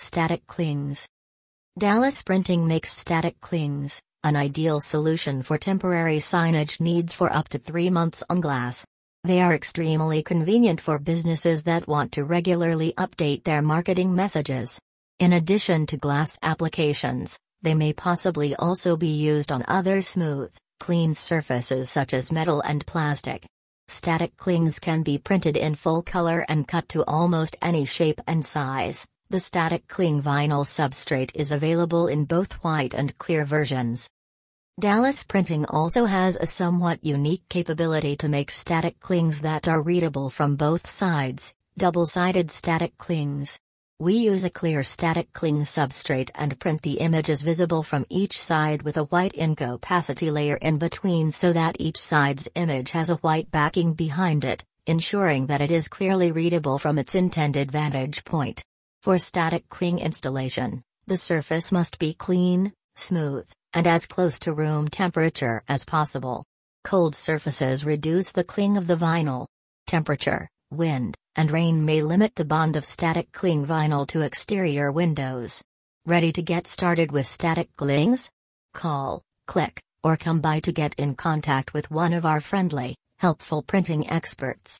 Static clings. Dallas Printing makes static clings, an ideal solution for temporary signage needs for up to 3 months on glass. They are extremely convenient for businesses that want to regularly update their marketing messages. In addition to glass applications, they may possibly also be used on other smooth, clean surfaces such as metal and plastic. Static clings can be printed in full color and cut to almost any shape and size. The static cling vinyl substrate is available in both white and clear versions. Dallas Printing also has a somewhat unique capability to make static clings that are readable from both sides, double-sided static clings. We use a clear static cling substrate and print the images visible from each side with a white ink opacity layer in between so that each side's image has a white backing behind it, ensuring that it is clearly readable from its intended vantage point. For static cling installation, the surface must be clean, smooth, and as close to room temperature as possible. Cold surfaces reduce the cling of the vinyl. Temperature, wind, and rain may limit the bond of static cling vinyl to exterior windows. Ready to get started with static clings? Call, click, or come by to get in contact with one of our friendly, helpful printing experts.